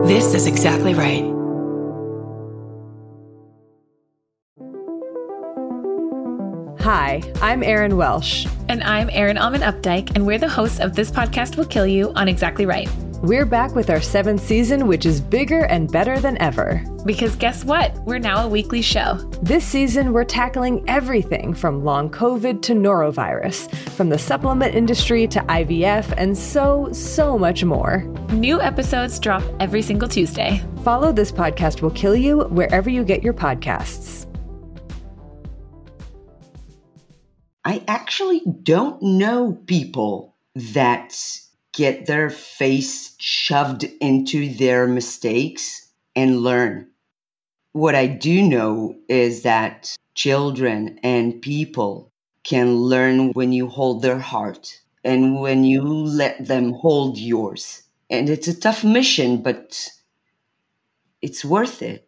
This is exactly right. Hi, I'm Erin Welsh. And I'm Erin Alman Updike, and we're the hosts of This Podcast Will Kill You on Exactly Right. We're back with our 7th season, which is bigger and better than ever. Because guess what? We're now a weekly show. This season, we're tackling everything from long COVID to norovirus, from the supplement industry to IVF, and so much more. New episodes drop every single Tuesday. Follow This Podcast Will Kill You wherever you get your podcasts. I actually don't know people that get their face shoved into their mistakes and learn. What I do know is that children and people can learn when you hold their heart and when you let them hold yours. And it's a tough mission, but it's worth it.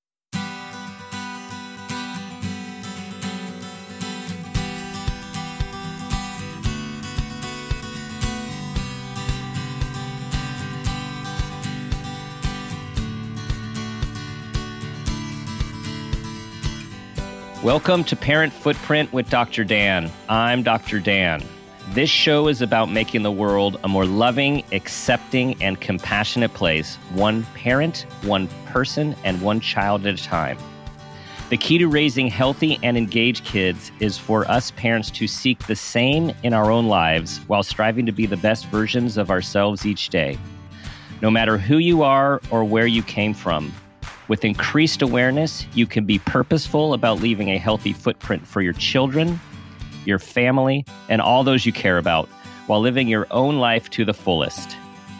Welcome to Parent Footprint with Dr. Dan. I'm Dr. Dan. This show is about making the world a more loving, accepting, and compassionate place, one parent, one person, and one child at a time. The key to raising healthy and engaged kids is for us parents to seek the same in our own lives while striving to be the best versions of ourselves each day. No matter who you are or where you came from, with increased awareness, you can be purposeful about leaving a healthy footprint for your children, your family, and all those you care about while living your own life to the fullest.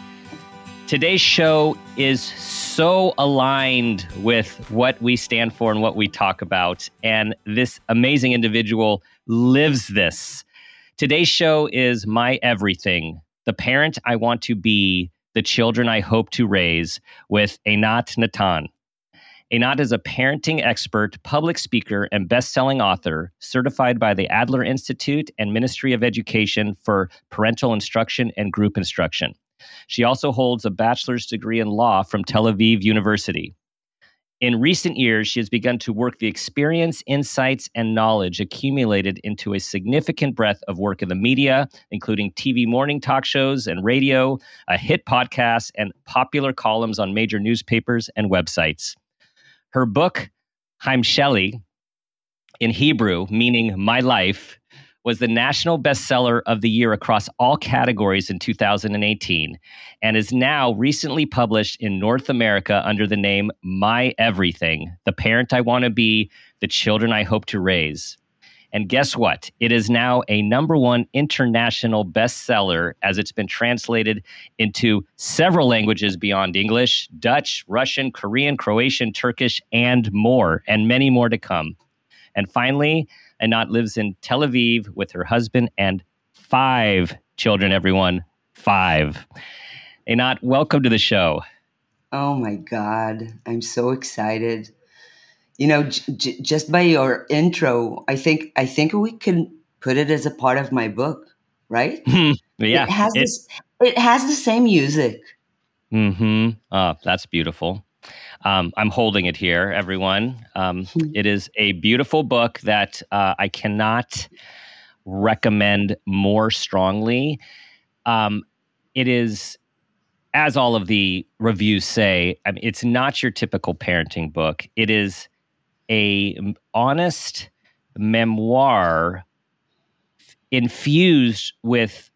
Today's show is so aligned with what we stand for and what we talk about, and this amazing individual lives this. Today's show is My Everything, the parent I want to be, the children I hope to raise, with Einat Natan. Einat is a parenting expert, public speaker, and best-selling author, certified by the Adler Institute and Ministry of Education for parental instruction and group instruction. She also holds a bachelor's degree in law from Tel Aviv University. In recent years, she has begun to work the experience, insights, and knowledge accumulated into a significant breadth of work in the media, including TV morning talk shows and radio, a hit podcast, and popular columns on major newspapers and websites. Her book, Haim Sheli, in Hebrew, meaning My Life, was the national bestseller of the year across all categories in 2018 and is now recently published in North America under the name My Everything, the parent I want to be, the children I hope to raise. And guess what? It is now a #1 international bestseller as it's been translated into several languages beyond English: Dutch, Russian, Korean, Croatian, Turkish, and more, and many more to come. And finally, Einat lives in Tel Aviv with her husband and 5 children, everyone. 5. Einat, welcome to the show. Oh my God, I'm so excited. You know, just by your intro, I think we can put it as a part of my book, right? Yeah, it has the same music. Mm-hmm. That's beautiful. I'm holding it here, everyone. It is a beautiful book that I cannot recommend more strongly. It is, as all of the reviews say, I mean, it's not your typical parenting book. It is a honest memoir infused with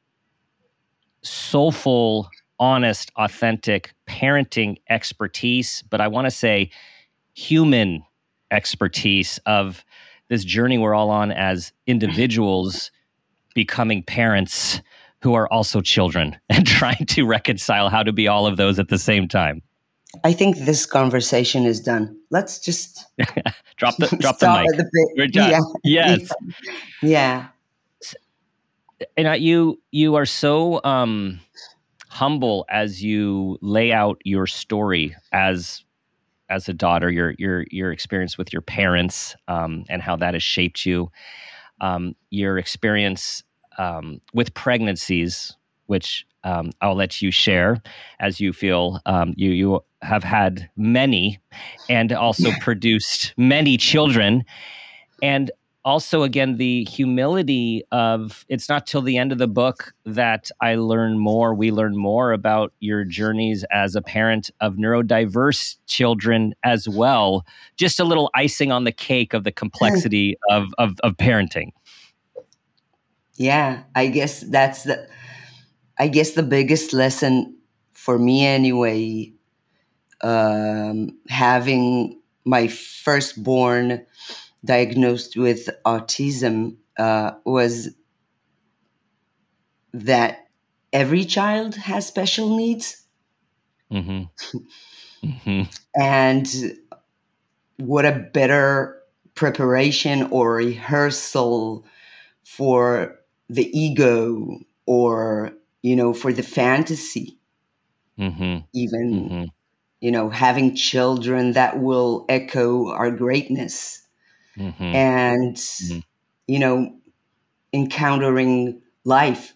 soulful, honest, authentic parenting expertise, but I want to say human expertise of this journey we're all on as individuals becoming parents who are also children and trying to reconcile how to be all of those at the same time. I think this conversation is done. Let's just drop the mic. We're done. Yeah. Yes. Yeah. And you are so humble as you lay out your story as a daughter, your experience with your parents, and how that has shaped you. Your experience with pregnancies, which I'll let you share as you feel. You have had many and also produced many children. And also, again, the humility of it's not till the end of the book that we learn more about your journeys as a parent of neurodiverse children as well. Just a little icing on the cake of the complexity of parenting. Yeah, I guess the biggest lesson for me anyway, having my firstborn diagnosed with autism, was that every child has special needs. Mm-hmm. Mm-hmm. And what a better preparation or rehearsal for the ego, or, for the fantasy, Mm-hmm. even, Mm-hmm. having children that will echo our greatness. Mm-hmm. And, Mm-hmm. Encountering life.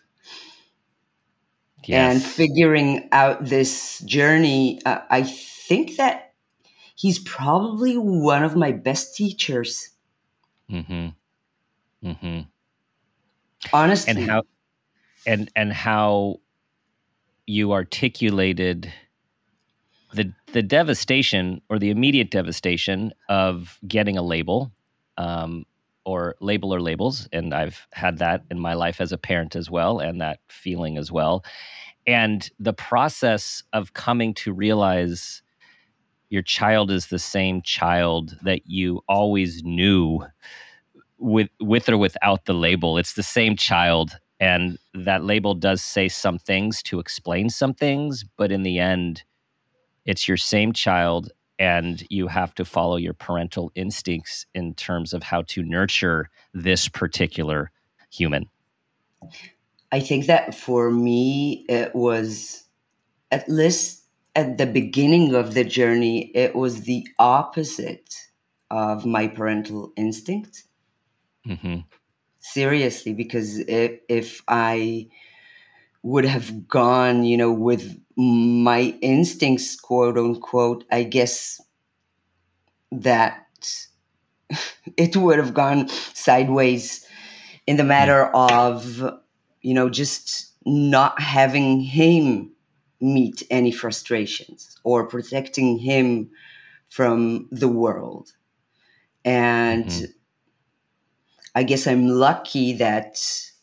Yes. And figuring out this journey. I think that he's probably one of my best teachers. Mm-hmm. Mm-hmm. Honestly. And how you articulated the devastation or the immediate devastation of getting a label, or labels. And I've had that in my life as a parent as well, and that feeling as well. And the process of coming to realize your child is the same child that you always knew, with or without the label. It's the same child. And that label does say some things to explain some things, but in the end, it's your same child, and you have to follow your parental instincts in terms of how to nurture this particular human. I think that for me, it was, at least at the beginning of the journey, it was the opposite of my parental instinct. Mm-hmm. Seriously, because if I would have gone, with my instincts, quote unquote, I guess that it would have gone sideways in the matter of, just not having him meet any frustrations or protecting him from the world. And Mm-hmm. I guess I'm lucky that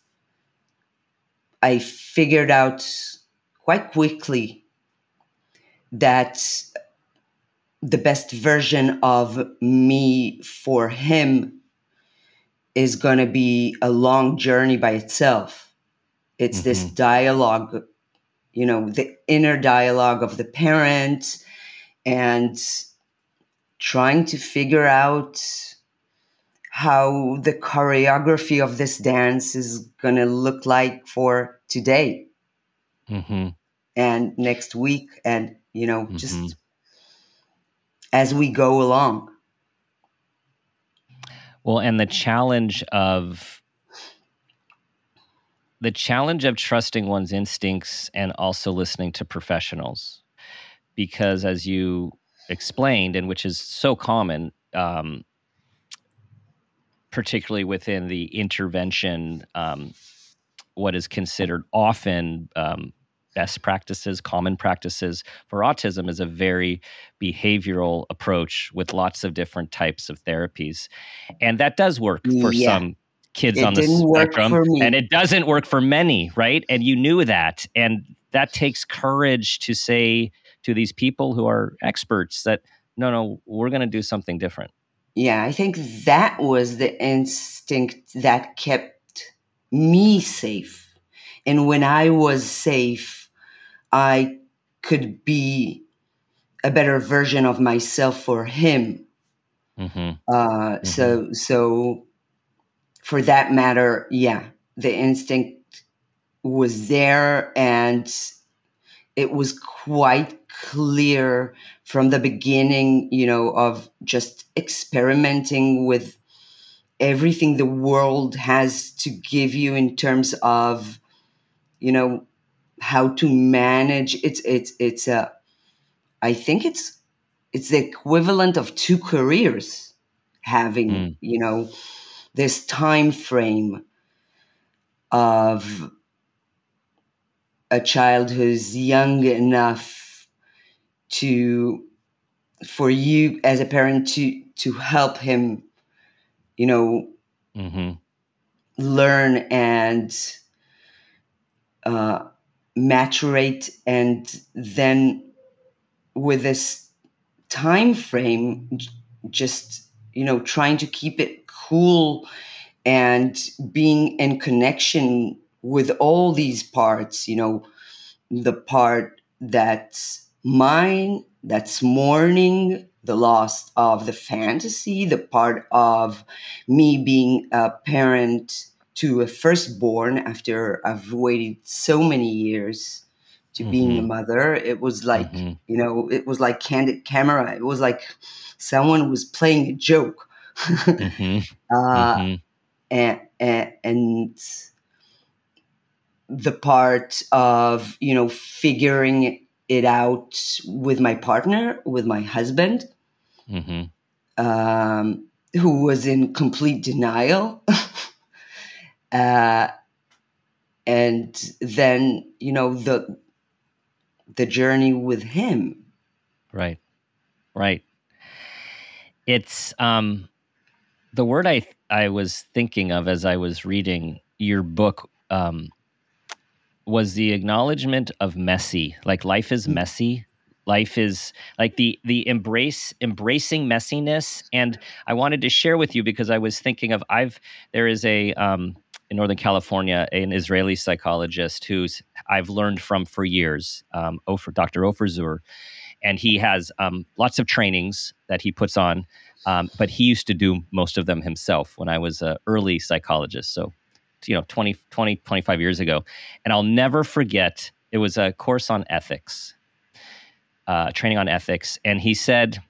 I figured out quite quickly that the best version of me for him is going to be a long journey by itself. It's this Mm-hmm. dialogue, the inner dialogue of the parent, and trying to figure out how the choreography of this dance is going to look like for today Mm-hmm. and next week, and, Mm-hmm. just as we go along. Well, and the challenge of trusting one's instincts and also listening to professionals, because as you explained, and which is so common, particularly within the intervention, what is considered often best practices, common practices for autism, is a very behavioral approach with lots of different types of therapies. And that does work for Yeah, some kids it on the didn't work spectrum, for me. and it doesn't work for many, right? And you knew that. And that takes courage to say to these people who are experts that, no, we're going to do something different. Yeah, I think that was the instinct that kept me safe. And when I was safe, I could be a better version of myself for him. Mm-hmm. So for that matter, yeah, the instinct was there, and it was quite clear from the beginning, of just experimenting with everything the world has to give you in terms of how to manage. I think it's the equivalent of 2 careers, having, this time frame of a child who's young enough for you as a parent to help him, learn and maturate, and then with this time frame, just trying to keep it cool and being in connection with all these parts, the part that's mine, that's mourning the loss of the fantasy, the part of me being a parent to a firstborn after I've waited so many years to being a mother. It was like, it was like candid camera. It was like someone was playing a joke. And the part of, figuring it out with my partner, with my husband, who was in complete denial. And then, the journey with him. Right. It's the word I was thinking of as I was reading your book was the acknowledgement of messy. Like, life is messy. Life is like the embracing messiness. And I wanted to share with you, because I was thinking of, there is a in Northern California, an Israeli psychologist who's I've learned from for years, Dr. Ofer Zur. And he has lots of trainings that he puts on, but he used to do most of them himself when I was an early psychologist. So, 25 years ago. And I'll never forget, it was a course on ethics, training on ethics. And he said,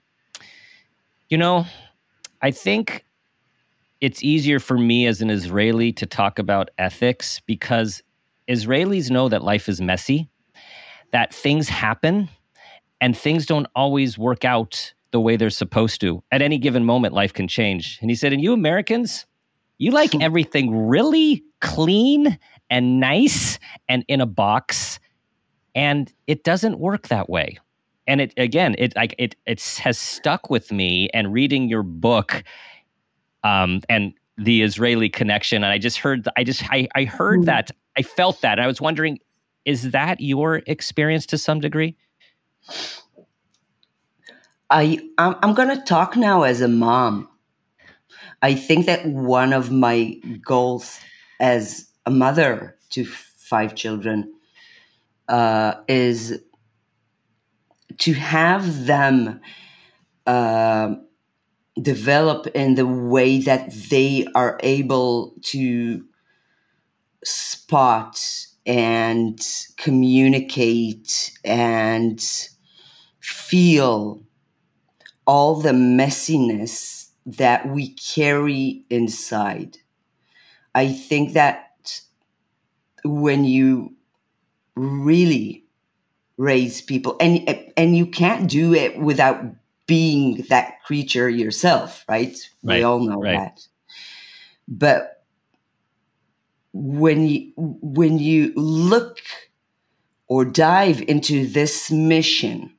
I think it's easier for me as an Israeli to talk about ethics because Israelis know that life is messy, that things happen, and things don't always work out the way they're supposed to. At any given moment, life can change. And he said, and you Americans, you like everything really clean and nice and in a box, and it doesn't work that way. And it has stuck with me. And reading your book, and the Israeli connection, and I heard that, I felt that. I was wondering, is that your experience to some degree? I'm going to talk now as a mom. I think that one of my goals as a mother to 5 children is to have them develop in the way that they are able to spot and communicate and feel all the messiness that we carry inside. I think that when you really raise people, and you can't do it without being that creature yourself, right? We all know that. But when you look or dive into this mission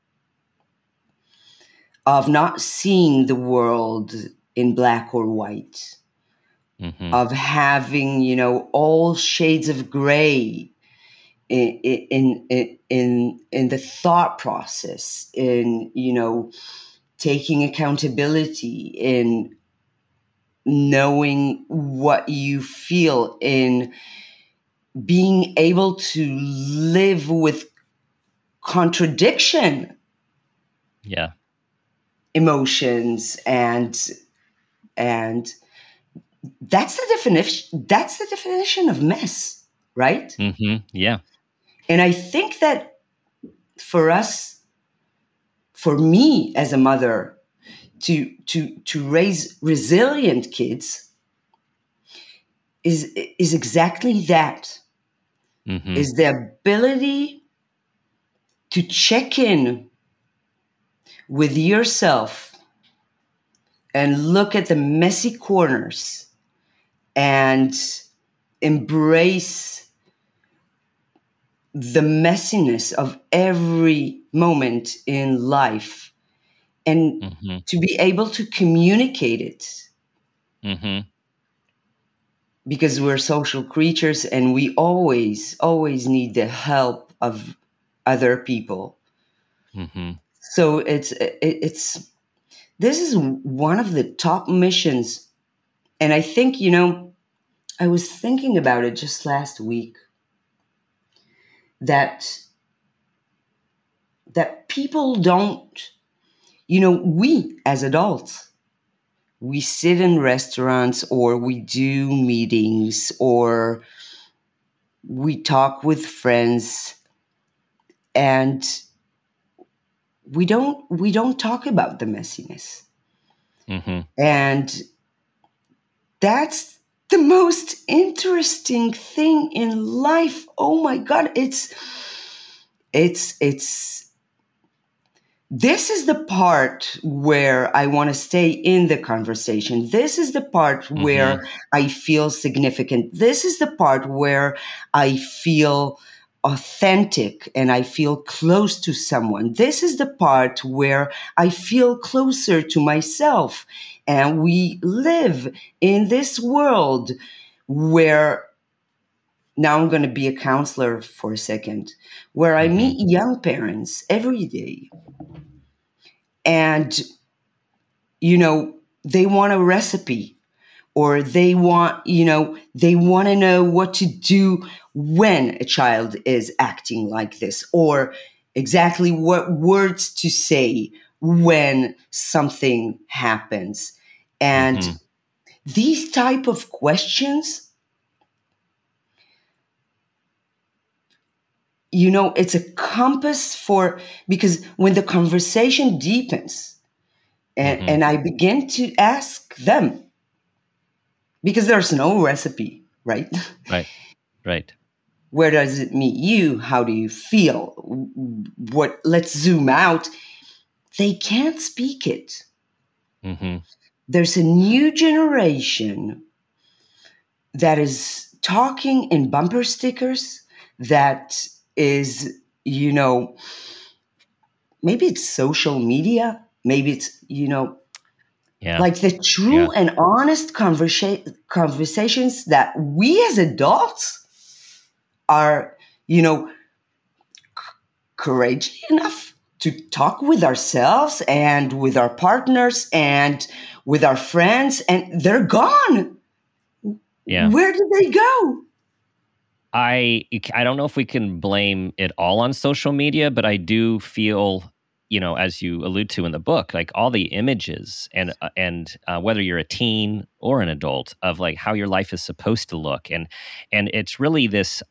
of not seeing the world in black or white, of having, all shades of gray in the thought process, in, taking accountability, in knowing what you feel, in being able to live with contradiction. Yeah. Emotions, and that's the definition of mess, right? Yeah. And I think that for me as a mother, to raise resilient kids is exactly that. is the ability to check in with yourself and look at the messy corners and embrace the messiness of every moment in life, and to be able to communicate it. Because we're social creatures and we always need the help of other people. So this is one of the top missions. And I think, I was thinking about it just last week, that people don't, we as adults, we sit in restaurants or we do meetings or we talk with friends, and we don't talk about the messiness. And that's the most interesting thing in life. Oh my God, it's this is the part where I want to stay in the conversation. This is the part where I feel significant. This is the part where I feel authentic and I feel close to someone. This is the part where I feel closer to myself. And we live in this world where, now I'm going to be a counselor for a second, where I meet young parents every day. And, they want a recipe, or they want to know what to do when a child is acting like this, or exactly what words to say when something happens. And these type of questions, it's a compass because when the conversation deepens and I begin to ask them, because there's no recipe, right? Right. Where does it meet you? How do you feel? Let's zoom out. They can't speak it. There's a new generation that is talking in bumper stickers, that is, maybe it's social media, maybe it's, like the true and honest conversations that we as adults are, courageous enough to talk with ourselves and with our partners and with our friends, and they're gone. Where did they go? I don't know if we can blame it all on social media, but I do feel, as you allude to in the book, like all the images and whether you're a teen or an adult, of like how your life is supposed to look, and it's really this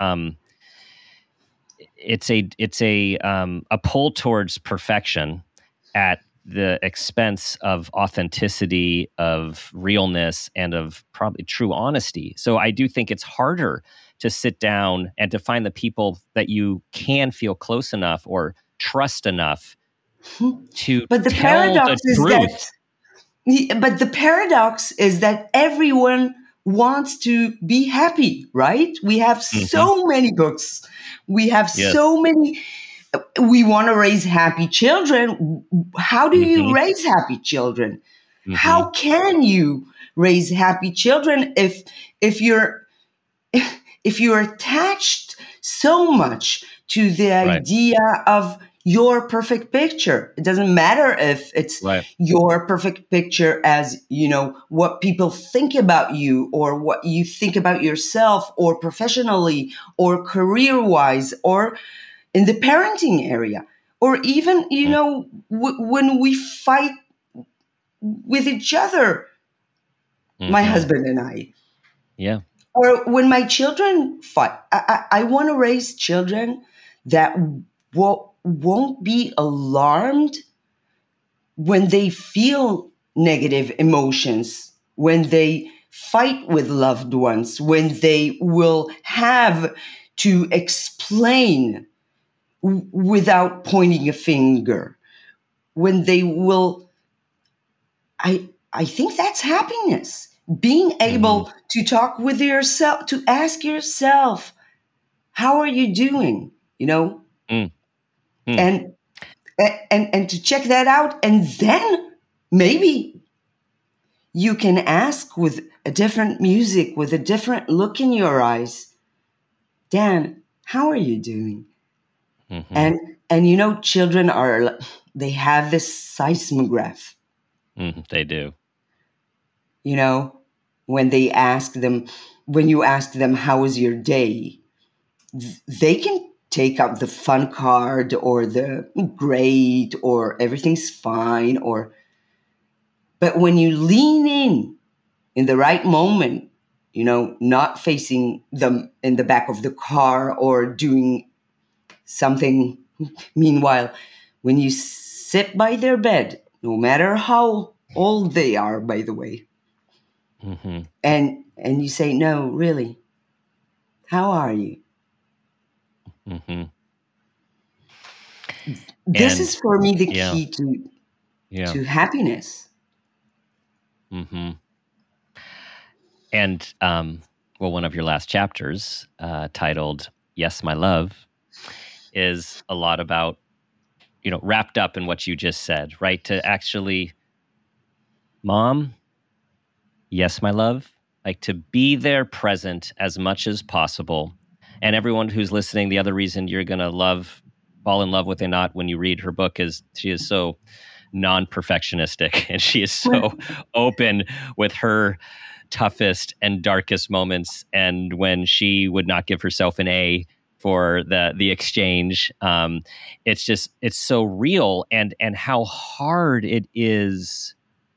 it's a pull towards perfection at the expense of authenticity, of realness, and of probably true honesty. So I do think it's harder to sit down and to find the people that you can feel close enough or trust enough to but the tell paradox the is truth. But the paradox is that everyone wants to be happy, right? We have so many books. We have so many. We want to raise happy children. How do you raise happy children? How can you raise happy children if you're attached so much to the idea of your perfect picture? It doesn't matter if it's your perfect picture as, what people think about you, or what you think about yourself, or professionally, or career-wise, or in the parenting area, or even, when we fight with each other, my husband and I. Yeah. Or when my children fight. I want to raise children that won't be alarmed when they feel negative emotions, when they fight with loved ones, when they will have to explain without pointing a finger. When they will, I think that's happiness. Being able to talk with yourself, to ask yourself, how are you doing? You know, and to check that out, and then maybe you can ask with a different music, with a different look in your eyes, Dan, how are you doing? And you know, children they have this seismograph. They do. You know, when you ask them, how was your day? They can take out the fun card or the great or everything's fine, but when you lean in the right moment, you know, not facing them in the back of the car or doing something. Meanwhile, when you sit by their bed, no matter how old they are, by the way, and you say, no, really, how are you? This is for me the key to happiness. And well, one of your last chapters, titled "Yes, My Love," is a lot about, you know, wrapped up in what you just said, right? To actually, Mom, yes, my love, like to be there present as much as possible. And everyone who's listening, the other reason you're going to fall in love with Anat when you read her book is she is so non-perfectionistic and she is so open with her toughest and darkest moments. And when she would not give herself an A for the exchange, it's so real, and how hard it is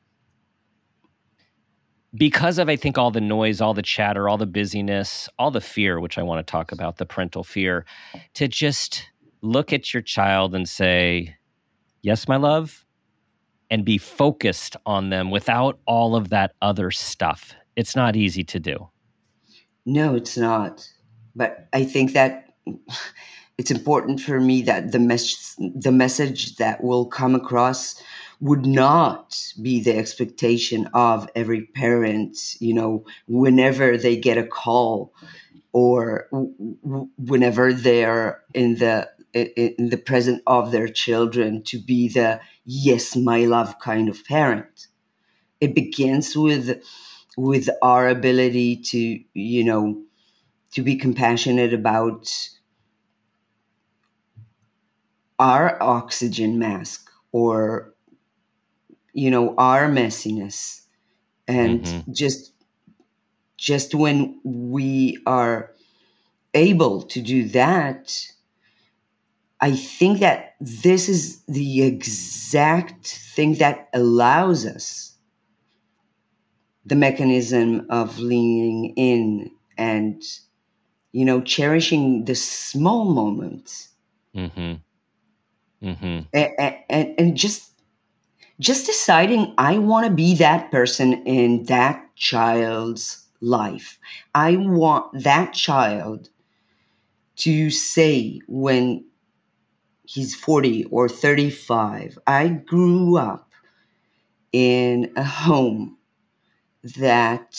because of, I think, all the noise, all the chatter, all the busyness, all the fear, which I want to talk about, the parental fear, to just look at your child and say, yes, my love, and be focused on them without all of that other stuff. It's not easy to do. No, it's not. But I think that it's important for me that the message that will come across would not be the expectation of every parent, you know, whenever they get a call or whenever they're in the presence of their children, to be the yes, my love kind of parent. It begins with our ability to, you know, to be compassionate about our oxygen mask, or, you know, our messiness. And just when we are able to do that, I think that this is the exact thing that allows us the mechanism of leaning in and, you know, cherishing the small moments. And just deciding, I want to be that person in that child's life. I want that child to say when he's 40 or 35, I grew up in a home that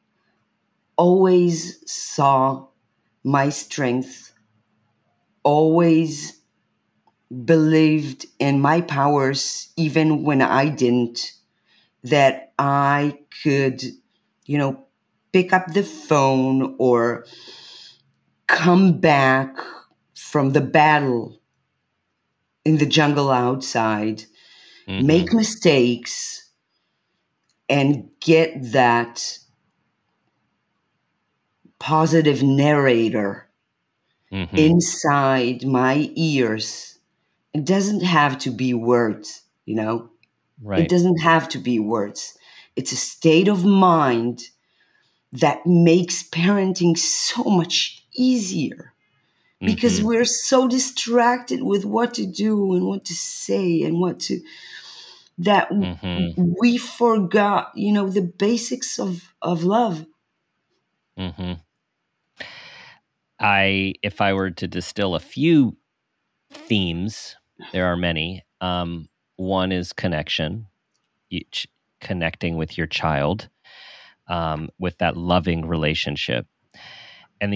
always saw my strength, always believed in my powers, even when I didn't, that I could, you know, pick up the phone or come back from the battle in the jungle outside, make mistakes, and get that positive narrator inside my ears. It doesn't have to be words, you know? Right. It doesn't have to be words. It's a state of mind that makes parenting so much easier, because we're so distracted with what to do and what to say and that we forgot, you know, the basics of love. If I were to distill a few themes, there are many. One is connection, connecting with your child, with that loving relationship. And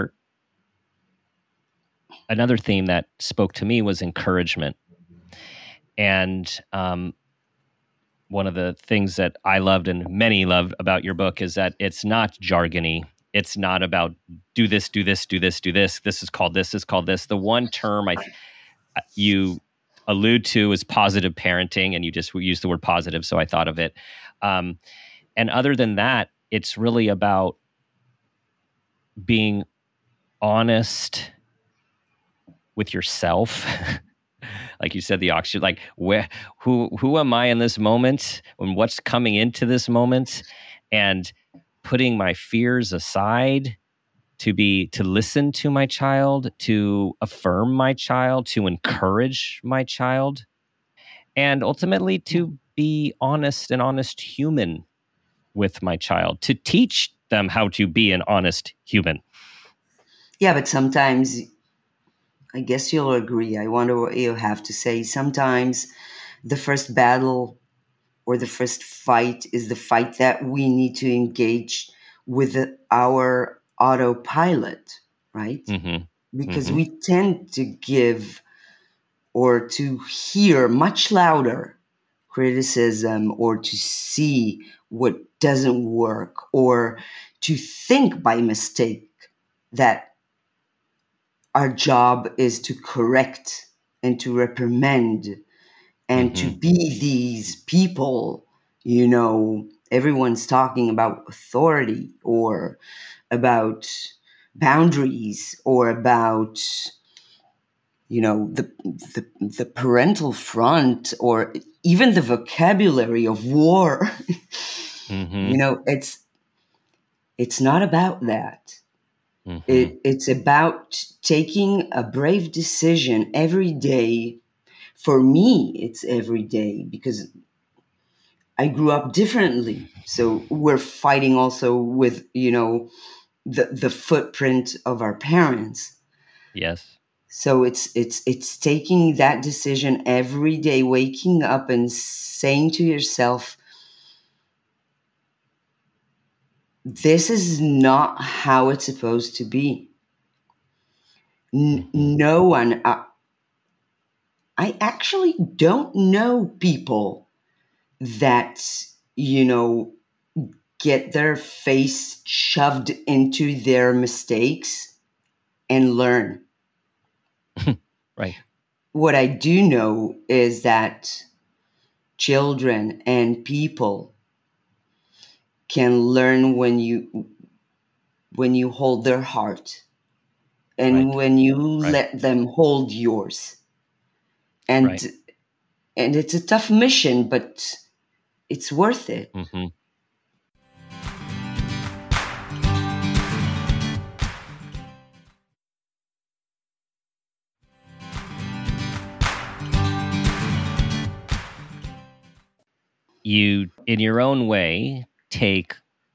another theme that spoke to me was encouragement. And one of the things that I loved and many loved about your book is that it's not jargony. It's not about do this, do this, do this, do this. This is called this, is called this. The one term you allude to is positive parenting, and you just used the word positive, so I thought of it. And other than that, it's really about being honest with yourself. Like you said, the oxygen, like who am I in this moment and what's coming into this moment, and putting my fears aside to listen to my child, to affirm my child, to encourage my child, and ultimately to be an honest human with my child, to teach them how to be an honest human. Yeah, but sometimes, I guess you'll agree, I wonder what you have to say. Sometimes the first battle or the first fight is the fight that we need to engage with our autopilot, right? Mm-hmm. Because we tend to give or to hear much louder criticism, or to see what doesn't work, or to think by mistake that our job is to correct and to reprimand and to be these people. Everyone's talking about authority or about boundaries or about the parental front, or even the vocabulary of war. It's not about that. It's about taking a brave decision every day. For me, it's every day, because I grew up differently. So we're fighting also with, the footprint of our parents. Yes. So it's taking that decision every day, waking up and saying to yourself, this is not how it's supposed to be. No one, I actually don't know people that, get their face shoved into their mistakes and learn. Right. What I do know is that children and people can learn when you hold their heart, and when you let them hold yours. And it's a tough mission, but it's worth it. Mm-hmm. You, in your own way, take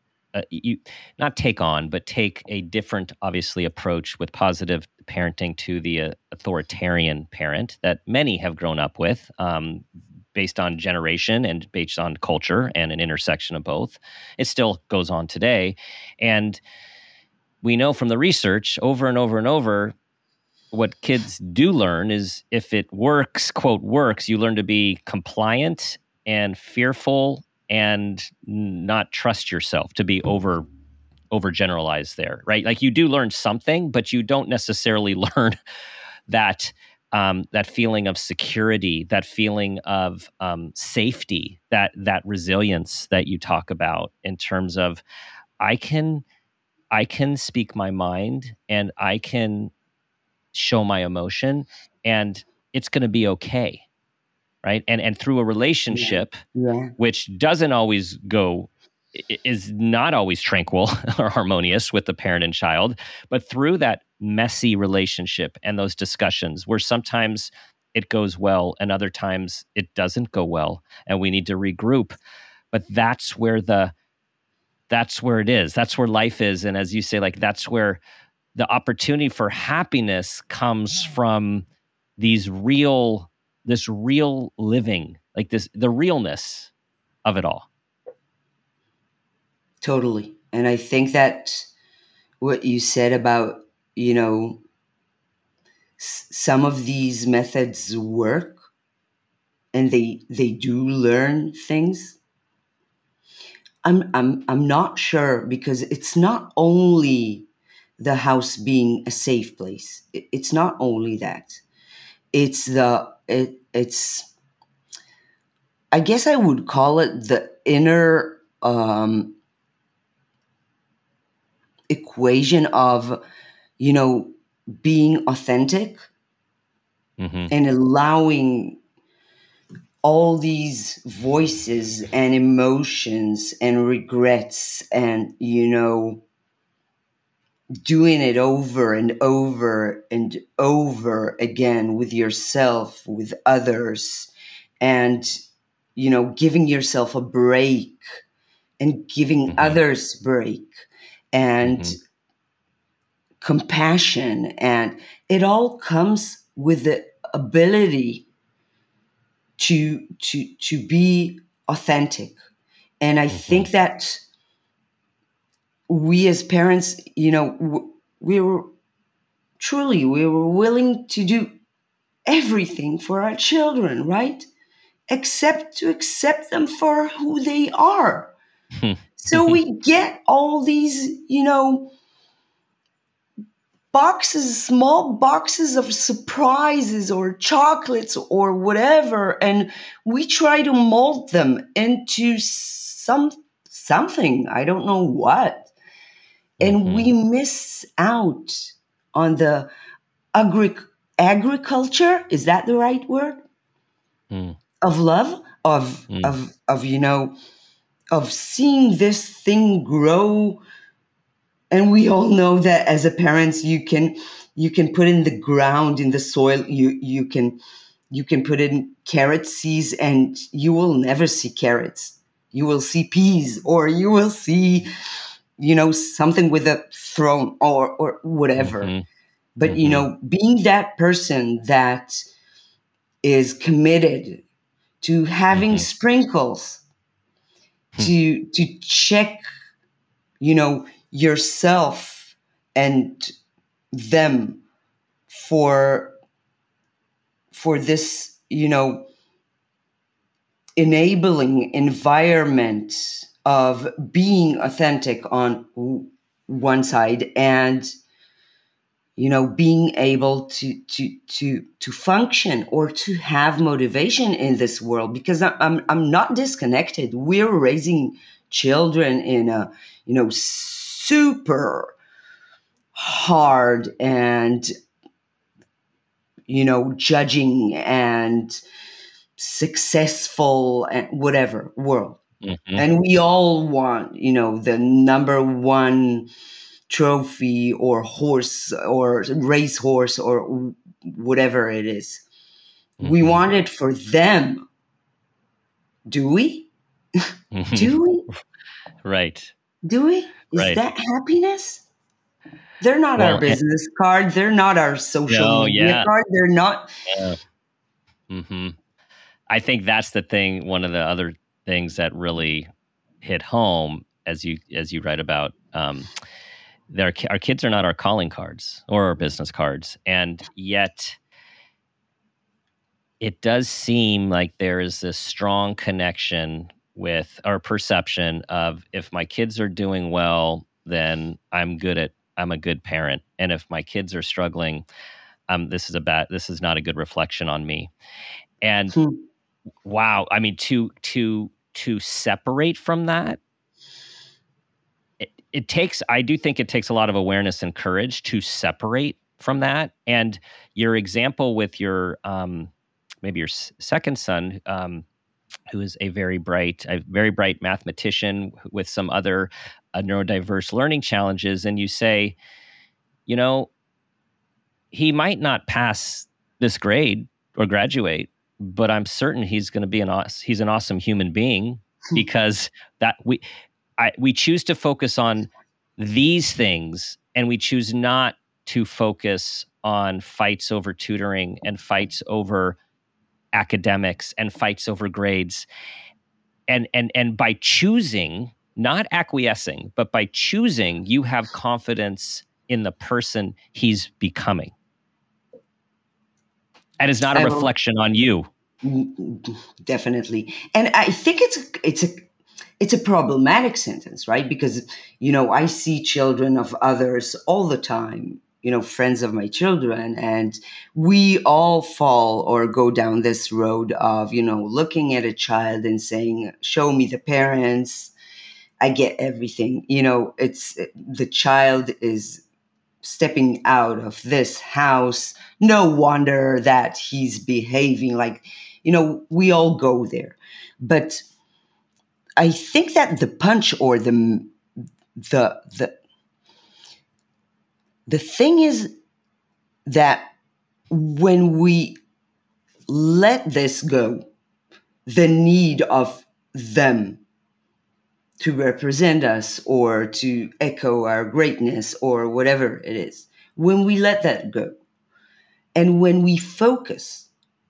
a different, obviously, approach with positive parenting to the authoritarian parent that many have grown up with, based on generation and based on culture and an intersection of both. It still goes on today. And we know from the research over and over and over, what kids do learn is, if it works, quote, works, you learn to be compliant and fearful and not trust yourself, to be overgeneralized there, right? Like, you do learn something, but you don't necessarily learn that feeling of security, that feeling of safety, that resilience that you talk about, in terms of I can speak my mind, and I can show my emotion, and it's going to be okay. Right. And through a relationship, which doesn't always is not always tranquil or harmonious with the parent and child, but through that messy relationship and those discussions where sometimes it goes well and other times it doesn't go well, and we need to regroup. But that's where it is. That's where life is. And as you say, like, that's where the opportunity for happiness comes from this real living, like the realness of it all. Totally. And I think that what you said about, some of these methods work and they do learn things. I'm not sure, because it's not only the house being a safe place. It's not only that. It's I guess I would call it the inner equation of, being authentic and allowing all these voices and emotions and regrets and, doing it over and over and over again with yourself, with others, and, giving yourself a break and giving others break and compassion. And it all comes with the ability to be authentic. And I think that we as parents, we were willing to do everything for our children, right? Except to accept them for who they are. So we get all these, small boxes of surprises or chocolates or whatever, and we try to mold them into something, I don't know what. And we miss out on the agriculture, is that the right word? Of love, of seeing this thing grow. And we all know that as a parents, you can put in the ground, in the soil, you can put in carrot seeds and you will never see carrots. You will see peas, or you will see, something with a throne or whatever. But, being that person that is committed to having sprinkles, to check, yourself and them for this, enabling environment of being authentic on one side, and being able to function or to have motivation in this world. Because I'm not disconnected. We're raising children in a super hard and judging and successful and whatever world. And we all want the number one trophy or horse or race horse or whatever it is. We want it for them. Do we? Do we? Right. Do we? Is that happiness? They're not our business card. They're not our social media card. They're not. I think that's the thing. One of the other things that really hit home, as you write about, our kids are not our calling cards or our business cards, and yet it does seem like there is this strong connection with our perception of, if my kids are doing well, then I'm a good parent, and if my kids are struggling, this is not a good reflection on me. And wow, I mean, to separate from that, I do think it takes a lot of awareness and courage to separate from that. And your example with your maybe your second son, who is a very bright mathematician with some other neurodiverse learning challenges, and you say, he might not pass this grade or graduate, but I'm certain he's going to be he's an awesome human being, because that we choose to focus on these things, and we choose not to focus on fights over tutoring and fights over academics and fights over grades. And by choosing, not acquiescing, but by choosing, you have confidence in the person he's becoming. And it's not a reflection on you. Definitely. And I think it's a problematic sentence, right? Because, I see children of others all the time, friends of my children, and we all fall or go down this road of, looking at a child and saying, show me the parents, I get everything. It's the child is stepping out of this house. No wonder that he's behaving like, we all go there. But I think that the punch or the thing is that when we let this go, the need of them to represent us or to echo our greatness or whatever it is, when we let that go and when we focus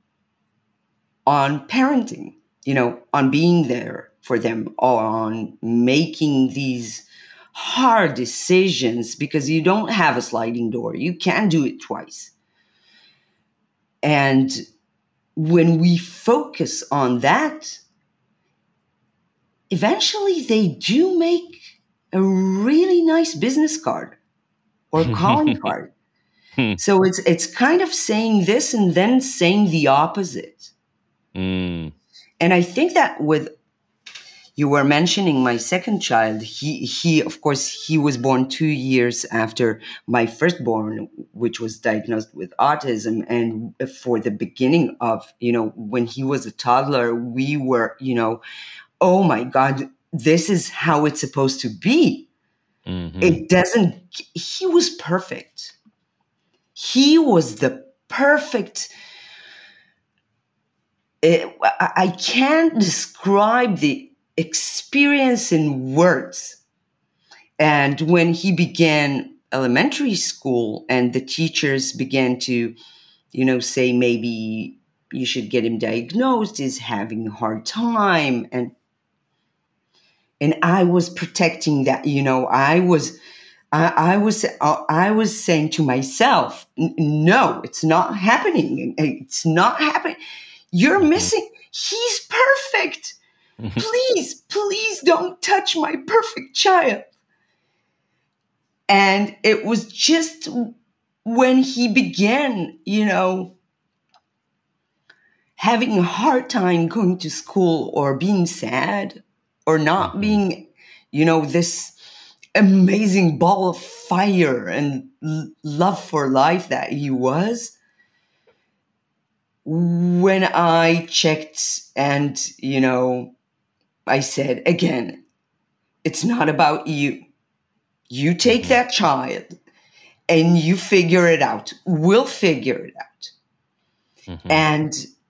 on parenting, on being there for them, on making these hard decisions, because you don't have a sliding door. You can do it twice. And when we focus on that, eventually they do make a really nice business card or calling card. So it's kind of saying this and then saying the opposite. And I think that you were mentioning my second child, he of course, he was born 2 years after my firstborn, which was diagnosed with autism. And for the beginning of, when he was a toddler, we were, oh my God, this is how it's supposed to be. Mm-hmm. He was perfect. He was the perfect. I can't describe the experience in words. And when he began elementary school and the teachers began to, say maybe you should get him diagnosed, he's having a hard time. And I was protecting that, I was saying to myself, no, it's not happening. It's not happening. You're missing. He's perfect. Please don't touch my perfect child. And it was just when he began, having a hard time going to school or being sad or not being, this amazing ball of fire and love for life that he was. When I checked and, I said, again, it's not about you. You take that child and you figure it out. We'll figure it out. Mm-hmm. And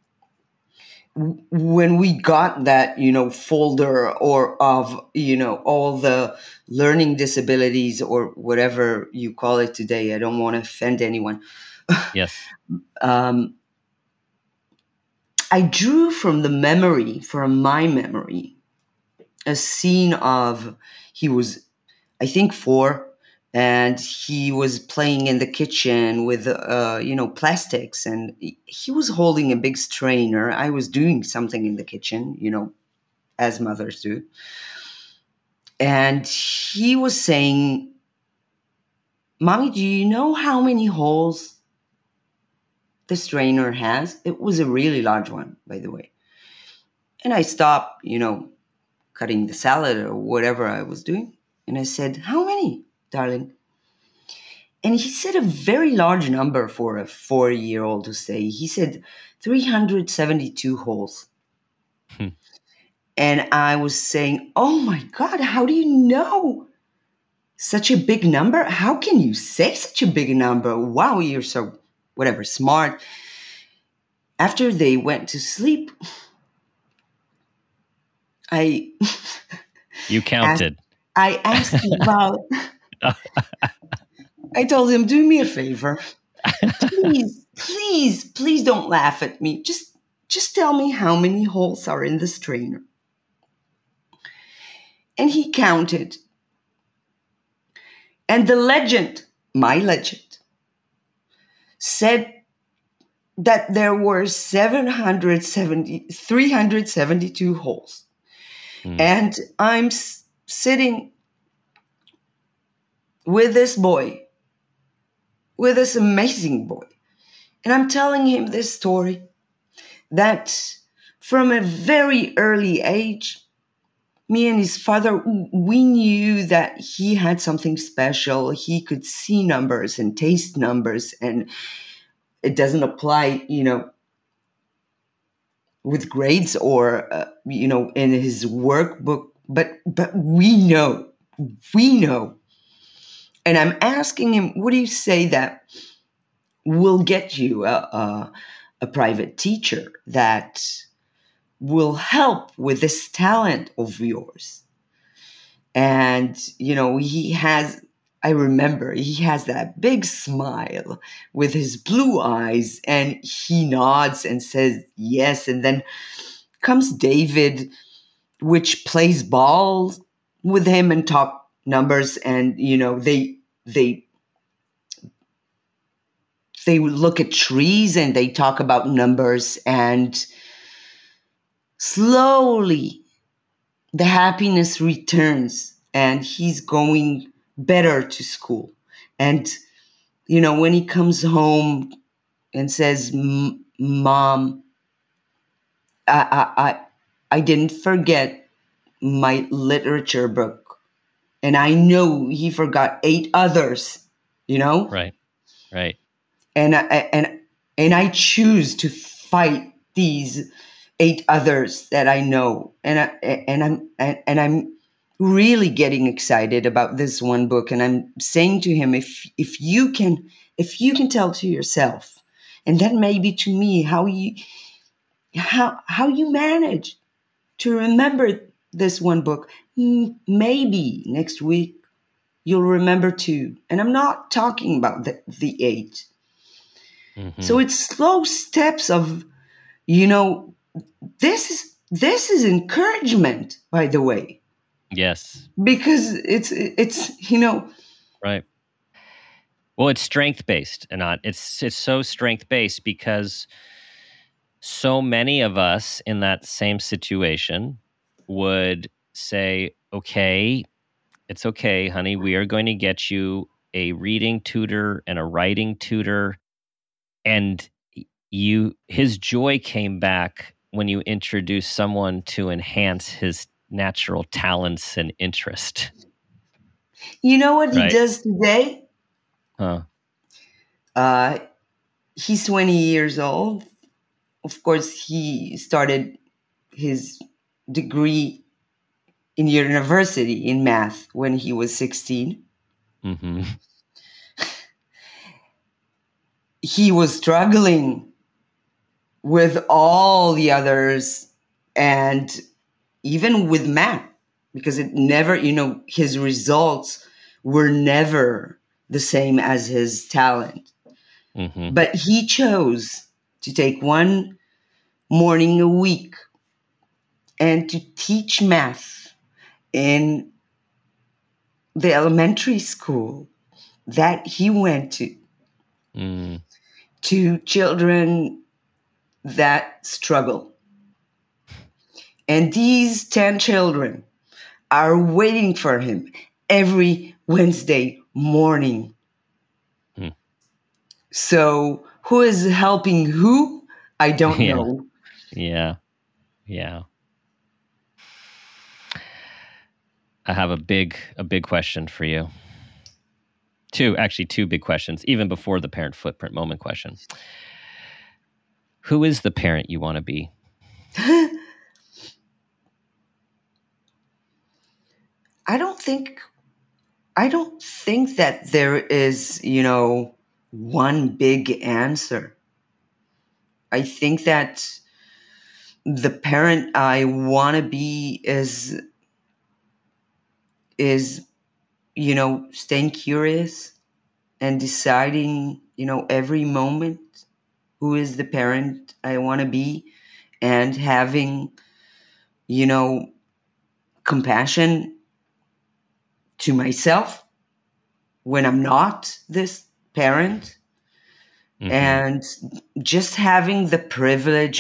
when we got that, folder or of, all the learning disabilities or whatever you call it today, I don't want to offend anyone. Yes. I drew from my memory, a scene of, he was, I think 4, and he was playing in the kitchen with, plastics, and he was holding a big strainer. I was doing something in the kitchen, as mothers do. And he was saying, Mommy, do you know how many holes the strainer has? It was a really large one, by the way. And I stopped, cutting the salad or whatever I was doing. And I said, how many, darling? And he said a very large number for a 4-year-old to say. He said 372 holes. And I was saying, oh my God, how do you know such a big number? How can you say such a big number? Wow, you're so, smart. After they went to sleep, You counted. I asked him about I told him, do me a favor. Please don't laugh at me. Just tell me how many holes are in this trainer. And he counted. And the legend, my legend, said that there were 372 holes. And I'm sitting with this boy, with this amazing boy. And I'm telling him this story that from a very early age, me and his father, we knew that he had something special. He could see numbers and taste numbers, and it doesn't apply, with grades or, in his workbook, but we know. And I'm asking him, what do you say that will get you a private teacher that will help with this talent of yours? And, I remember he has that big smile with his blue eyes, and he nods and says yes. And then comes David, which plays ball with him and talk numbers. And, they look at trees and they talk about numbers, and slowly the happiness returns and he's going better to school. And, when he comes home and says, Mom, I didn't forget my literature book. And I know he forgot 8 others, Right. And I choose to fight these 8 others that I know. And I'm really getting excited about this one book. And I'm saying to him, if you can tell to yourself, and then maybe to me, how you manage to remember this one book, maybe next week you'll remember 2. And I'm not talking about the 8. Mm-hmm. So it's slow steps of, this is encouragement, by the way. Yes. Because it's Right. Well, it's strength-based, Anat. It's so strength-based because so many of us in that same situation would say, okay, it's okay, honey. We are going to get you a reading tutor and a writing tutor. And his joy came back when you introduced someone to enhance his natural talents and interest. You know what he does today? Huh. He's 20 years old. Of course, he started his degree in university in math when he was 16. Mm-hmm. He was struggling with all the others and even with math, because it never, his results were never the same as his talent. Mm-hmm. But he chose to take one morning a week and to teach math in the elementary school that he went to children that struggle. And these 10 children are waiting for him every Wednesday morning. So who is helping who? I don't know. Yeah. I have a big question for you. Two big questions, even before the parent footprint moment question. Who is the parent you want to be? I don't think that there is, one big answer. I think that the parent I want to be is, staying curious, and deciding, every moment who is the parent I want to be, and having, you know, compassion to myself when I'm not this parent, and just having the privilege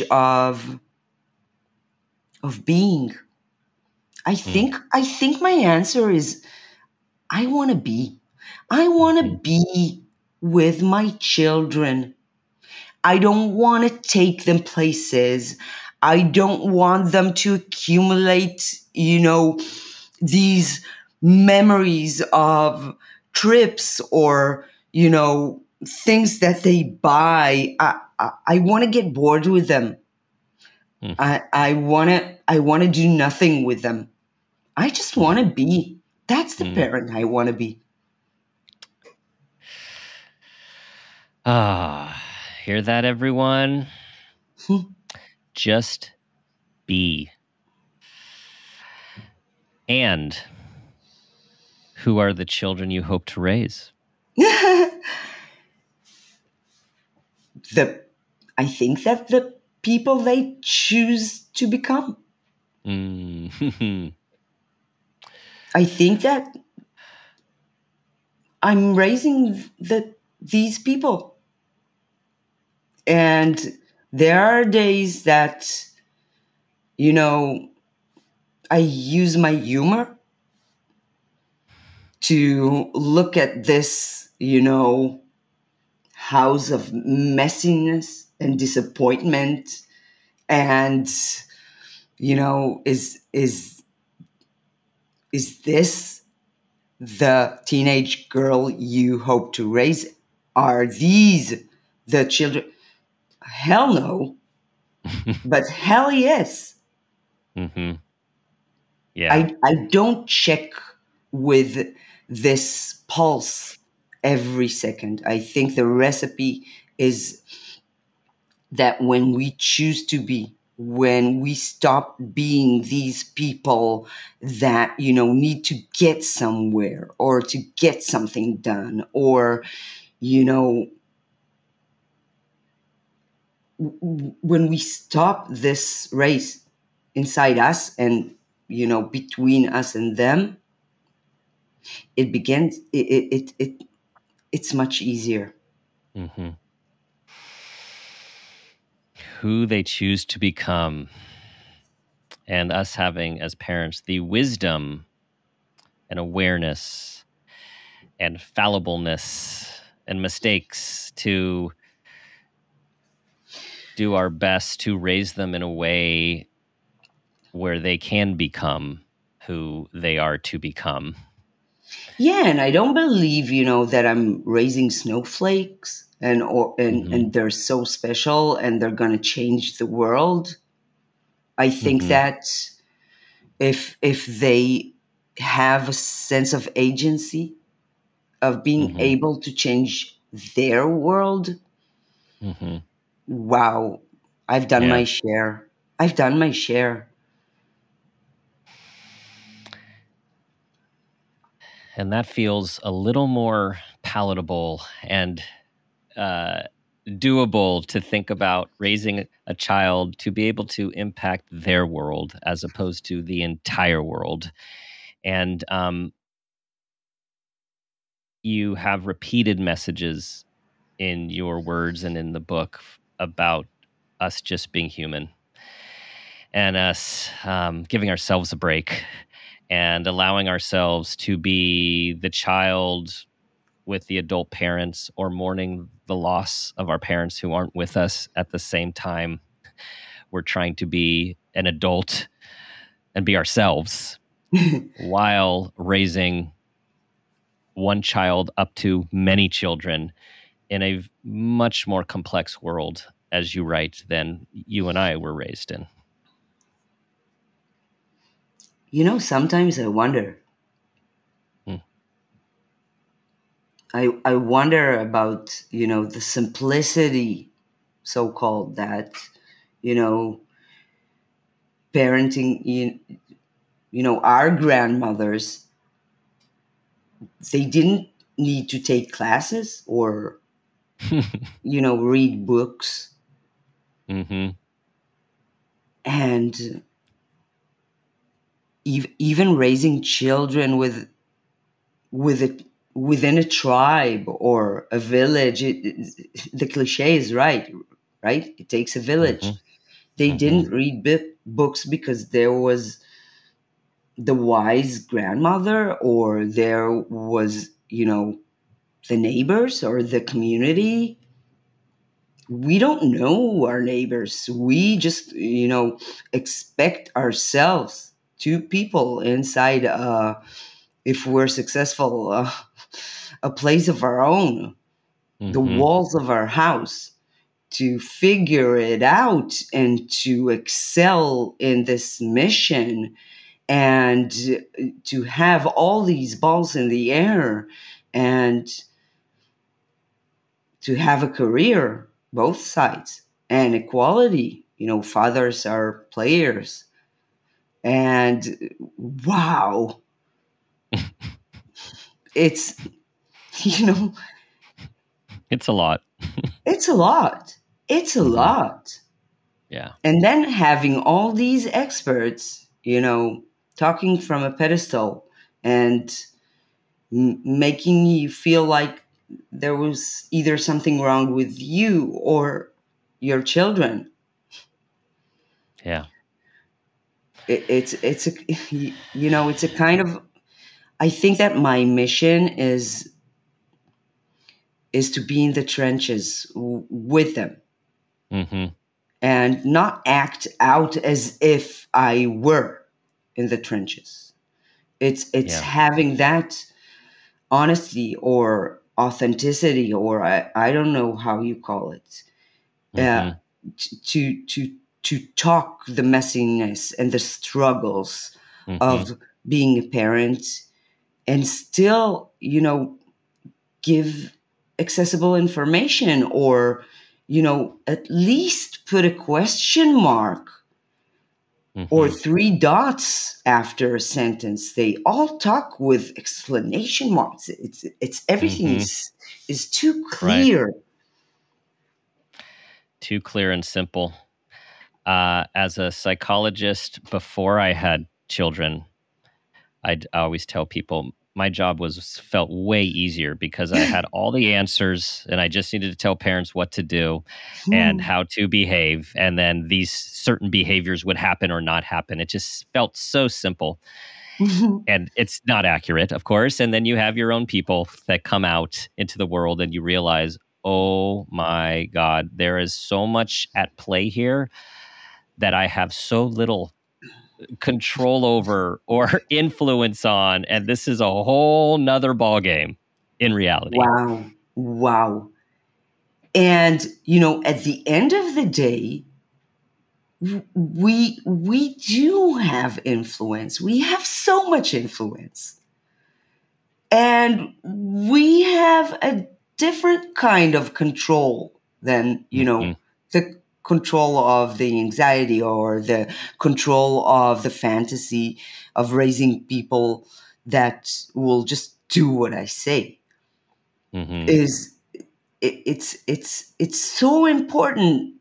of being. I think my answer is I want to be. I want to be with my children. I don't want to take them places. I don't want them to accumulate, these memories of trips or, things that they buy. I want to get bored with them. I want to do nothing with them. I just want to be. That's the parent I want to be. Hear that, everyone? Just be. And who are the children you hope to raise? I think that the people they choose to become. I think that I'm raising these people. And there are days that, I use my humor to look at this, house of messiness and disappointment, and, is this the teenage girl you hope to raise? Are these the children? Hell no. But hell yes. Yeah. I don't check with this pulse every second. I think the recipe is that when we choose to be, when we stop being these people that, need to get somewhere or to get something done, or, when we stop this race inside us and, between us and them, it begins, it's much easier. Who they choose to become, and us having as parents the wisdom and awareness and fallibleness and mistakes to do our best to raise them in a way where they can become who they are to become. Yeah, and I don't believe, that I'm raising snowflakes and they're so special and they're gonna change the world. I think that if they have a sense of agency of being able to change their world, wow, I've done my share. I've done my share. And that feels a little more palatable and doable to think about raising a child to be able to impact their world as opposed to the entire world. And you have repeated messages in your words and in the book about us just being human and us giving ourselves a break and allowing ourselves to be the child with the adult parents, or mourning the loss of our parents who aren't with us at the same time we're trying to be an adult and be ourselves while raising one child up to many children in a much more complex world, as you write, than you and I were raised in. Sometimes I wonder. I wonder about, the simplicity, so-called, that, parenting, our grandmothers, they didn't need to take classes or, read books. Mm-hmm. And even raising children within a tribe or a village, the cliche is right? It takes a village. Mm-hmm. They Mm-hmm. didn't read books because there was the wise grandmother, or there was, the neighbors or the community. We don't know our neighbors. We just, expect ourselves to people inside, if we're successful, a place of our own, the Mm-hmm. walls of our house, to figure it out and to excel in this mission, and to have all these balls in the air, and to have a career, both sides, and equality. Fathers are players. And wow, it's, you know, It's a lot. it's a lot. It's a Mhm. lot. Yeah. And then having all these experts, talking from a pedestal and making you feel like there was either something wrong with you or your children. Yeah. It's a it's a kind of, I think that my mission is to be in the trenches with them, Mm-hmm. and not act out as if I were in the trenches. It's Yeah. having that honesty or authenticity, or I don't know how you call it, uh, Mm-hmm. to talk the messiness and the struggles Mm-hmm. of being a parent, and still, give accessible information, or, at least put a question mark or Mm-hmm. 3 dots after a sentence. They all talk with exclamation marks. It's everything Mm-hmm. is too Right. clear. Too clear and simple. As a psychologist, before I had children, I always tell people my job felt way easier because I had all the answers and I just needed to tell parents what to do and how to behave. And then these certain behaviors would happen or not happen. It just felt so simple. And it's not accurate, of course. And then you have your own people that come out into the world and you realize, oh my God, there is so much at play here that I have so little control over or influence on. And this is a whole nother ballgame in reality. Wow. And, at the end of the day, we do have influence. We have so much influence. And we have a different kind of control than, Mm-hmm. the control of the anxiety, or the control of the fantasy of raising people that will just do what I say. Mm-hmm. It's so important,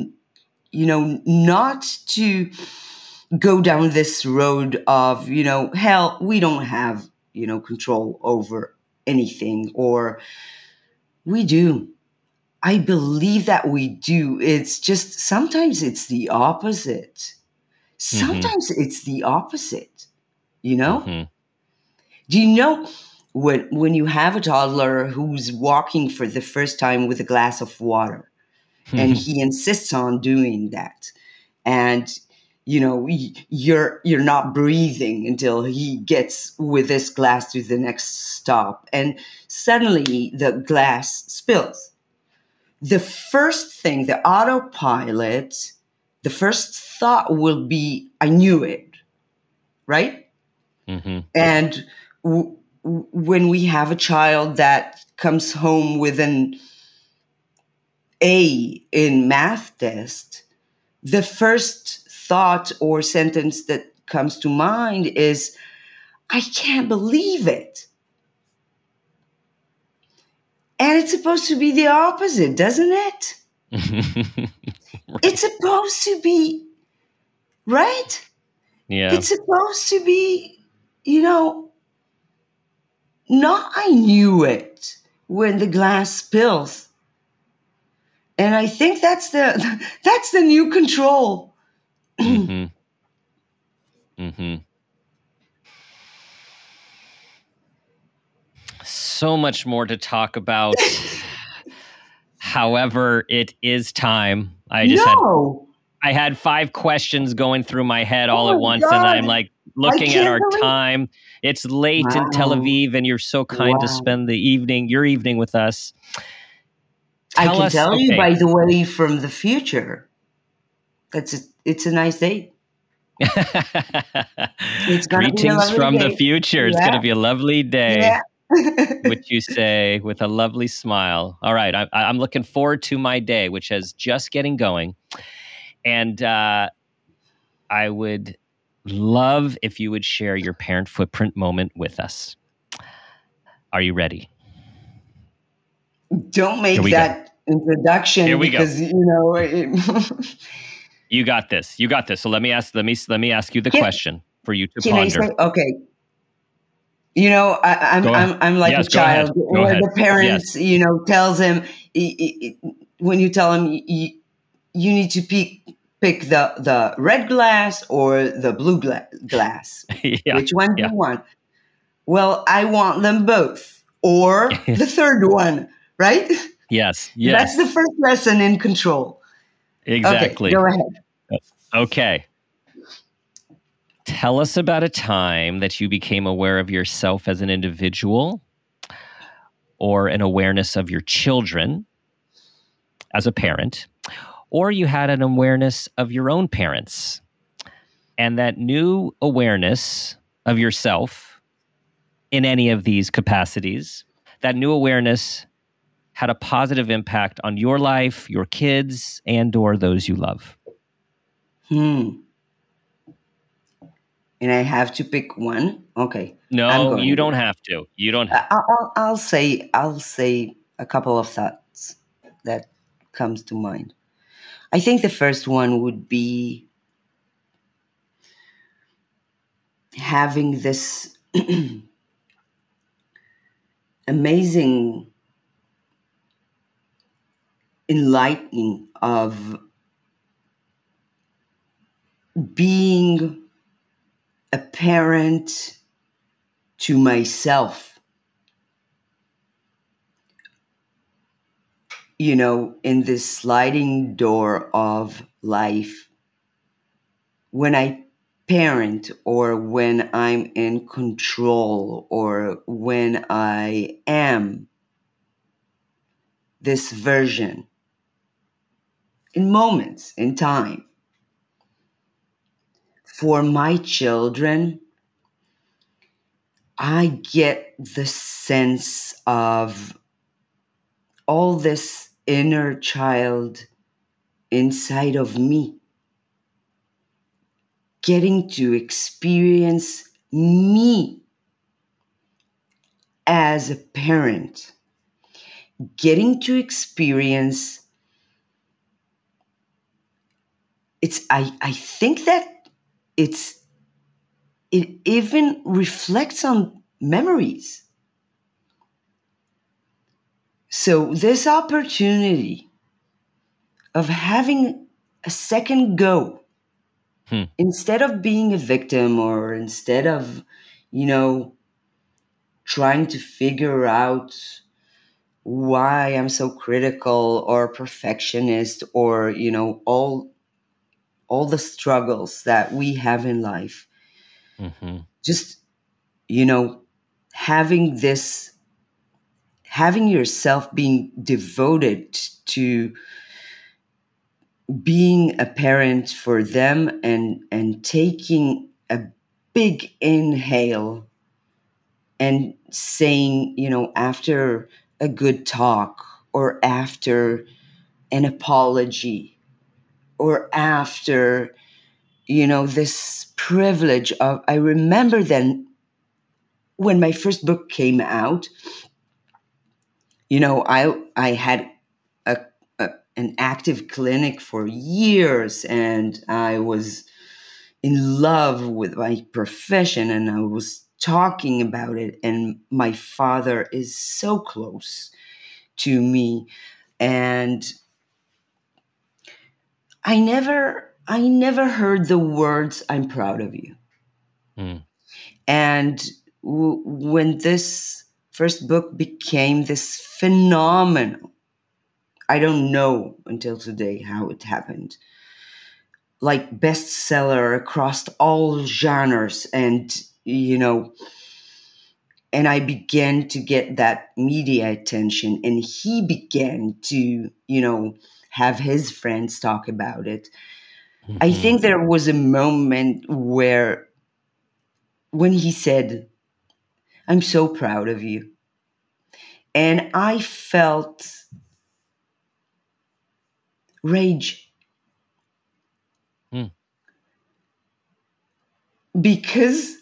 not to go down this road of, hell, we don't have, control over anything, or we do. I believe that we do. It's just sometimes it's the opposite. Mm-hmm. Sometimes it's the opposite, you know? Mm-hmm. Do you know when you have a toddler who's walking for the first time with a glass of water, and he insists on doing that, and you're not breathing until he gets with this glass to the next stop, and suddenly the glass spills. The first thing, the autopilot, the first thought will be, I knew it, right? Mm-hmm. And when we have a child that comes home with an A in math test, the first thought or sentence that comes to mind is, I can't believe it. And it's supposed to be the opposite, doesn't it? It's supposed to be, right? Yeah. It's supposed to be, not I knew it when the glass spills. And I think that's the new control. Mm-hmm. Mm-hmm. So much more to talk about. However, it is time. I had 5 questions going through my head all at once, God. and I'm like looking at our believe- time. It's late in Tel Aviv, and you're so kind to spend your evening with us. I can tell you, by the way, from the future, it's a nice date. It's gonna Greetings from day. the future. It's going to be a lovely day. Yeah. Which you say with a lovely smile. All right, I'm looking forward to my day, which is just getting going. And I would love if you would share your parent footprint moment with us. Are you ready? Don't make that introduction because You got this. You got this. So let me ask you the question for you to ponder. I say, okay. I'm like a child where the parents, tells him when you tell him you need to pick the red glass or the blue glass. Yeah. Which one do you want? Well, I want them both, or the third one, right? Yes. That's the first lesson in control. Exactly. Okay, go ahead. Okay. Tell us about a time that you became aware of yourself as an individual or an awareness of your children as a parent, or you had an awareness of your own parents. And that new awareness of yourself in any of these capacities, that new awareness had a positive impact on your life, your kids, and or those you love. And I have to pick one? Okay. No, you don't have to. You don't have to. I'll say a couple of thoughts that comes to mind. I think the first one would be having this amazing enlightening of being a parent to myself, in this sliding door of life. When I parent, or when I'm in control, or when I am this version in moments in time. For my children, I get the sense of all this inner child inside of me, getting to experience me as a parent, getting to experience I think that it even reflects on memories. So this opportunity of having a second go, instead of being a victim, or instead of, trying to figure out why I'm so critical or perfectionist, or, all the struggles that we have in life. Mm-hmm. Just, having yourself being devoted to being a parent for them, and taking a big inhale and saying, after a good talk, or after an apology, or after, this privilege of, I remember then when my first book came out, I had an active clinic for years, and I was in love with my profession, and I was talking about it. And my father is so close to me, and I never heard the words "I'm proud of you." And when this first book became this phenomenon, I don't know until today how it happened, like bestseller across all genres, and and I began to get that media attention, and he began to have his friends talk about it. I think there was a moment when he said, "I'm so proud of you." And I felt rage. Because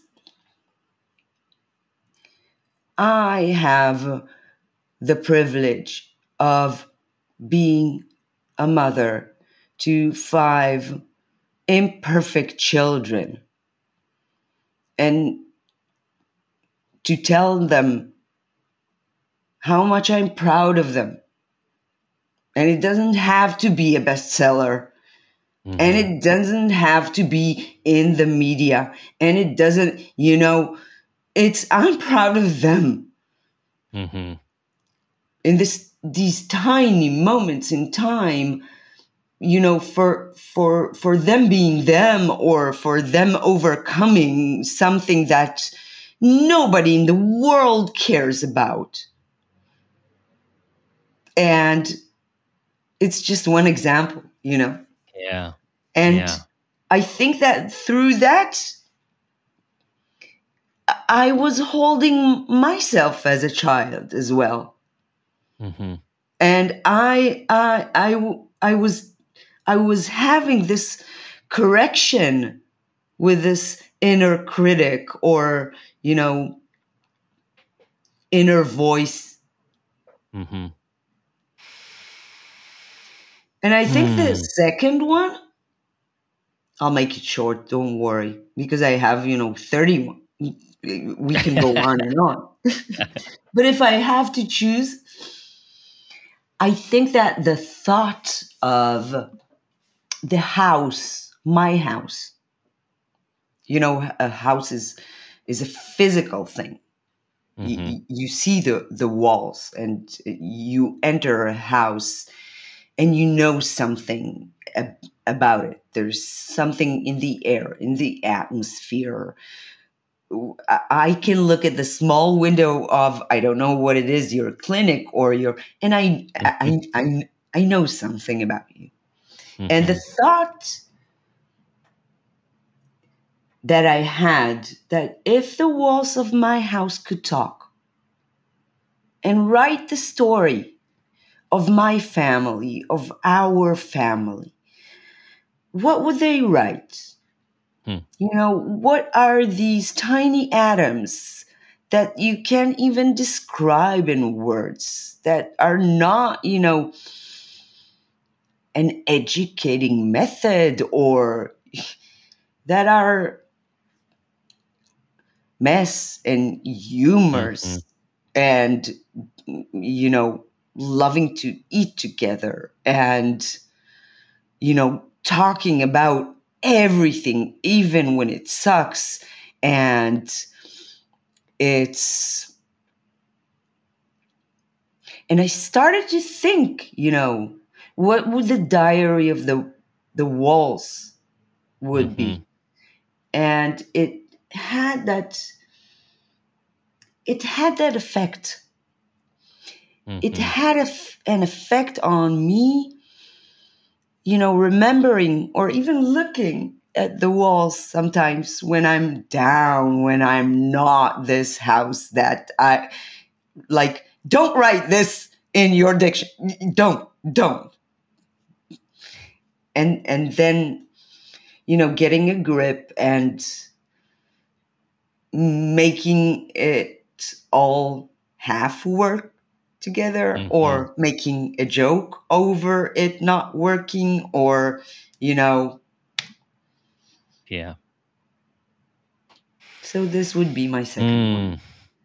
I have the privilege of being a mother to 5 imperfect children, and to tell them how much I'm proud of them. And it doesn't have to be a bestseller. And it doesn't have to be in the media. And it doesn't, I'm proud of them. In these tiny moments in time, for them being them, or for them overcoming something that nobody in the world cares about. And it's just one example, Yeah. And I think that through that, I was holding myself as a child as well. And I was having this correction with this inner critic, or inner voice. And I think the second one, I'll make it short, don't worry, because I have 31. We can go on and on. But if I have to choose, I think that the thought of the house, my house, a house is a physical thing. You see the walls, and you enter a house, and you know something about it. There's something in the air, in the atmosphere. I can look at the small window of, I don't know what it is, your clinic or and I know something about you. And the thought that I had, that if the walls of my house could talk and write the story of my family, of our family, what would they write? What are these tiny atoms that you can't even describe in words, that are not, an educating method, or that are mess and humors, and, loving to eat together, and, talking about everything, even when it sucks. And I started to think, what would the diary of the walls would be? And it had that effect. It had an effect on me, remembering, or even looking at the walls sometimes when I'm down, when I'm not this house that I like. Don't write this in your dictionary. Don't. And then, getting a grip and making it all half work together or making a joke over it not working or, Yeah. So this would be my second one.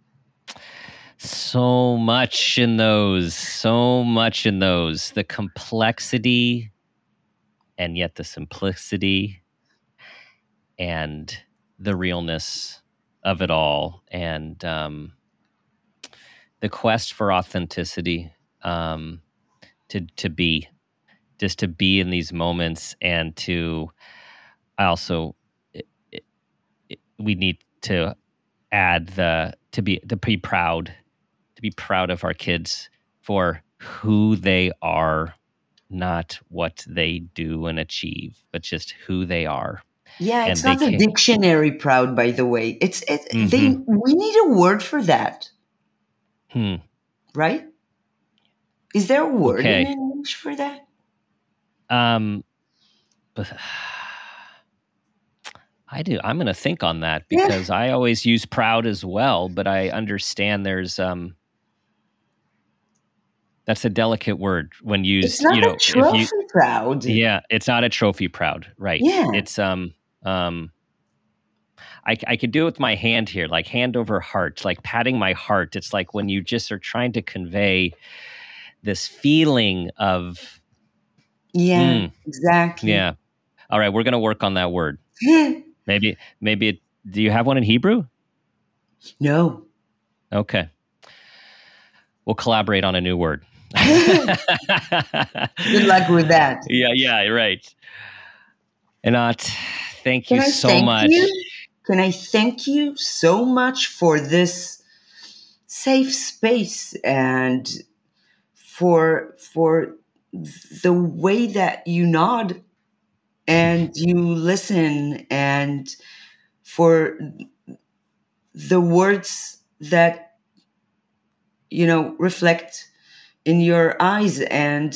So much in those. The complexity and yet the simplicity and the realness of it all. And the quest for authenticity, to be in these moments, and we need to add to be proud of our kids for who they are, not what they do and achieve, but just who they are. Yeah, it's not the dictionary proud, by the way. We need a word for that. Right? Is there a word in English for that? But I do. I'm going to think on that because I always use proud as well, but I understand there's that's a delicate word when used. It's not a trophy proud. Yeah, it's not a trophy proud, right? Yeah. It's I could do it with my hand here, like hand over heart, like patting my heart. It's like when you just are trying to convey this feeling of. Yeah, exactly. Yeah. All right, we're going to work on that word. Maybe do you have one in Hebrew? No. Okay. We'll collaborate on a new word. Good luck with that. Yeah, right. Anat, thank you so much. Can I thank you so much for this safe space and for the way that you nod and you listen and for the words that, reflect in your eyes. And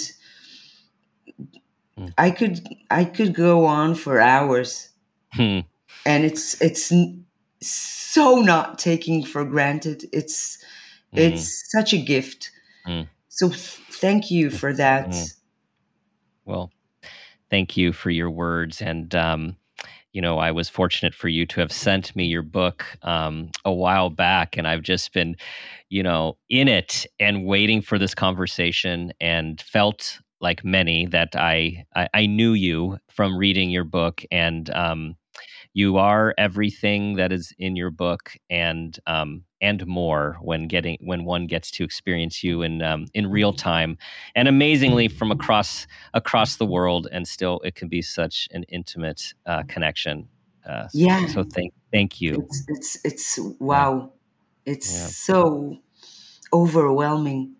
I could go on for hours. And it's so not taking for granted. It's such a gift. So thank you for that. Well, thank you for your words. And, I was fortunate for you to have sent me your book a while back. And I've just been, in it and waiting for this conversation, and felt like many that I knew you from reading your book. And you are everything that is in your book, and more when one gets to experience you in real time, and amazingly from across the world, and still it can be such an intimate connection. So thank you. It's wow. It's so overwhelming.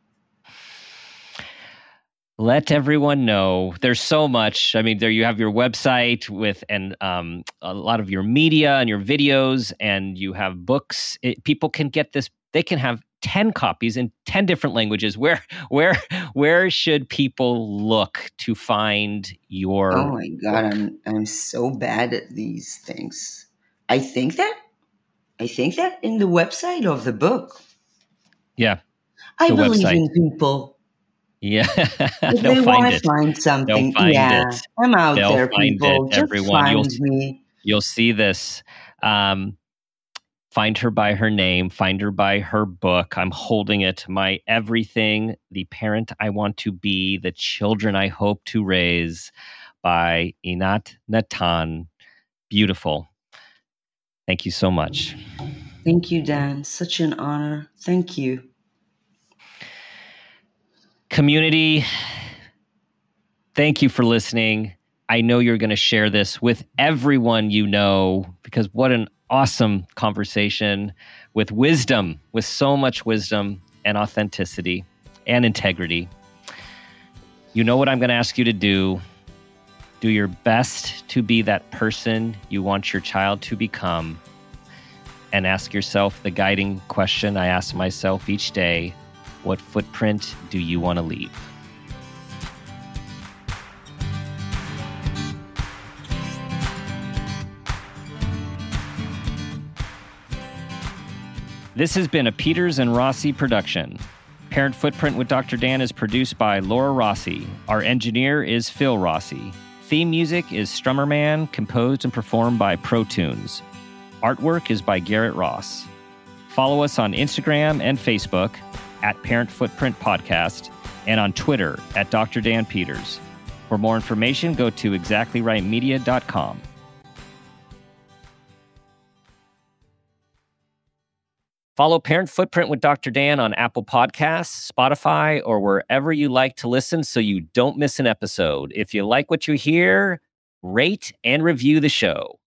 Let everyone know. There's so much. I mean, there you have your website with a lot of your media and your videos, and you have books. People can get this. They can have 10 copies in 10 different languages. Where should people look to find your? Oh my God, I'm so bad at these things. I think that in the website of the book. Yeah, I believe in people. Yeah, if they want to find something, it. I'm out there, people. Just everyone. Find me. You'll see this. Find her by her name. Find her by her book. I'm holding it. My everything, the parent I want to be, the children I hope to raise, by Anat Natan. Beautiful. Thank you so much. Thank you, Dan. Such an honor. Thank you. Community, thank you for listening. I know you're going to share this with everyone you know, because what an awesome conversation with wisdom, with so much wisdom and authenticity and integrity. You know what I'm going to ask you to do. Do your best to be that person you want your child to become, and ask yourself the guiding question I ask myself each day. What footprint do you want to leave? This has been a Peters and Rossi production. Parent Footprint with Dr. Dan is produced by Laura Rossi. Our engineer is Phil Rossi. Theme music is Strummer Man, composed and performed by Pro Tunes. Artwork is by Garrett Ross. Follow us on Instagram and Facebook at Parent Footprint Podcast and on Twitter at Dr. Dan Peters. For more information, go to exactlyrightmedia.com. Follow Parent Footprint with Dr. Dan on Apple Podcasts, Spotify, or wherever you like to listen so you don't miss an episode. If you like what you hear, rate and review the show.